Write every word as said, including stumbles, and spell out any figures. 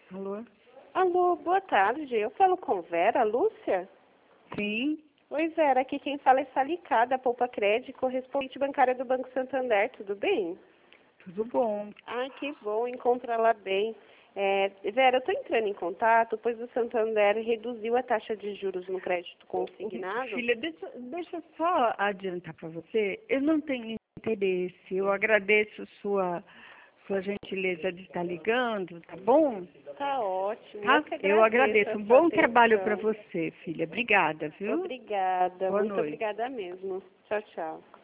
Alô? Alô, boa tarde. Eu falo com Vera, Lúcia? Sim. Oi, Vera. Aqui quem fala é Salicá, da Poupa Crédito, correspondente bancária do Banco Santander. Tudo bem? Tudo bom. Ah, que bom encontrá-la bem. É, Vera, eu estou entrando em contato, pois o Santander reduziu a taxa de juros no crédito consignado. Filha, deixa, deixa eu só adiantar para você. Eu não tenho interesse. Eu agradeço sua, sua gentileza de estar ligando, tá bom? Tá ótimo. Tá? Eu que Eu agradeço agradeço. a Um sua bom trabalho para atenção. você, filha. Obrigada, viu? Obrigada, Boa muito noite. obrigada mesmo. Tchau, tchau.